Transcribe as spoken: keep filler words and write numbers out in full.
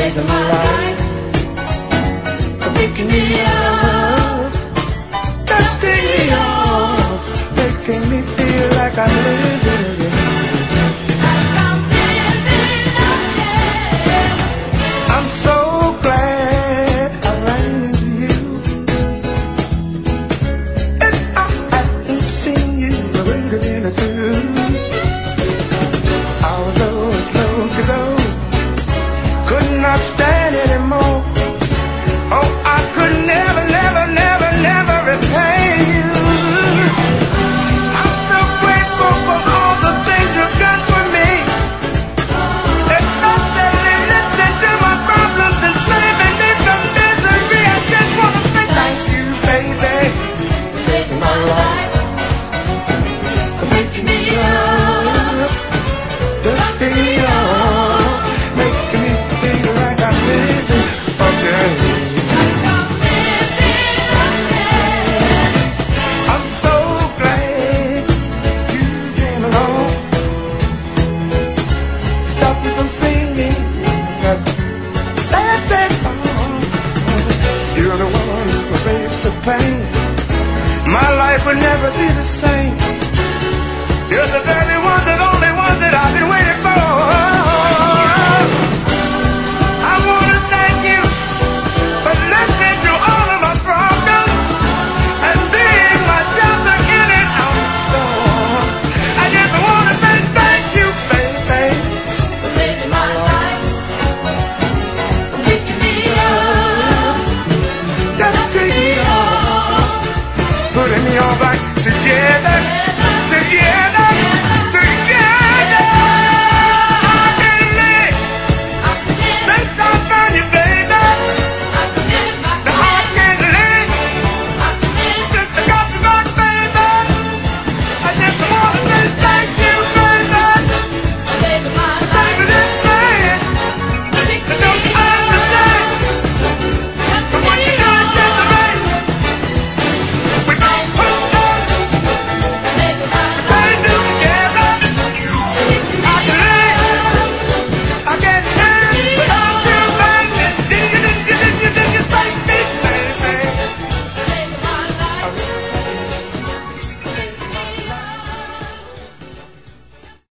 saving my life, making me love, dusting me off, making me feel like I'm living again. Like I'm living again. I'm so glad I ran into you. If I hadn't seen you, I wouldn't have been through. Our love was long ago, could not stand anymore. Oh, I could never